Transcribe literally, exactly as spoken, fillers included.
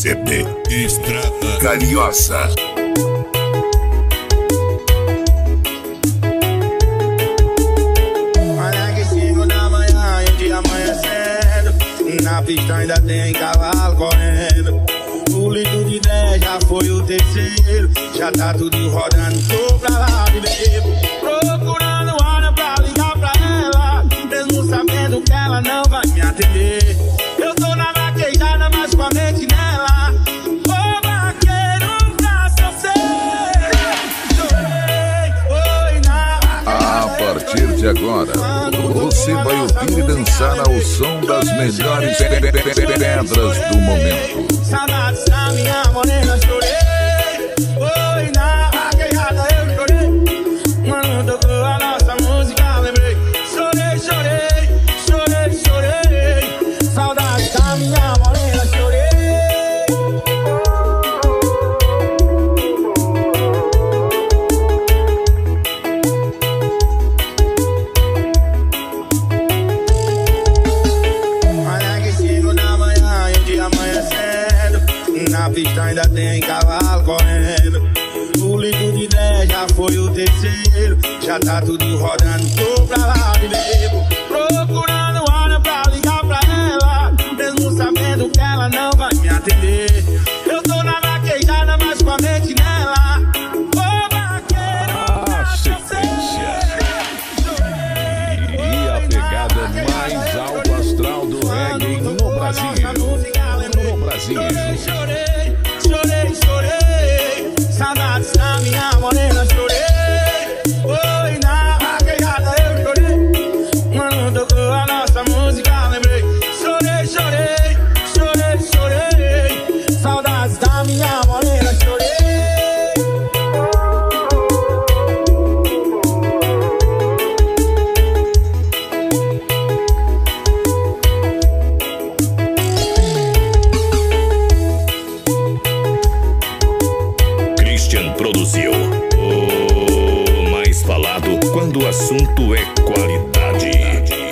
C D Estrada Carinhosa. Na pista ainda tem cavalo correndo. O litro de dez já foi o terceiro. Já tá tudo rodando, tô pra lá de bebo. Procurando hora pra ligar pra ela, mesmo sabendo que ela não vai me atender. Eu tô na vaquejada, mas com a mente nela. Ô vaqueiro, pra seu ser. Oi, na A partir de agora, você vai ouvir e dançar ao som das melhores pe- pe- pe- pedras do momento. Saudades da minha morena, chorei. Oi, na vaquejada eu chorei. Mano, tocou a nossa música, lembrei. Chorei, chorei, chorei, chorei. Saudades da minha morena, chorei. Na pista ainda tem cavalo correndo. O litro de dez já foi o terceiro. Já tá tudo rodando, tô pra lá de bebo. Procurando hora pra ligar pra ela, mesmo sabendo que ela não vai me atender. Eu tô na vaquejada, mas com a mente nela. Ô vaqueiro, A sequência e a pegada mais alto astral do reggae no Brasil. No Brasil. Chorei, chorei, chorei. Saudades da minha morena, chorei. Oi, na vaquejada eu chorei. Mano, tocou a nossa música, lembrei. Chorei, chorei, chorei, chorei. Saudades da minha morena, chorei. Produziu o mais falado quando o assunto é qualidade.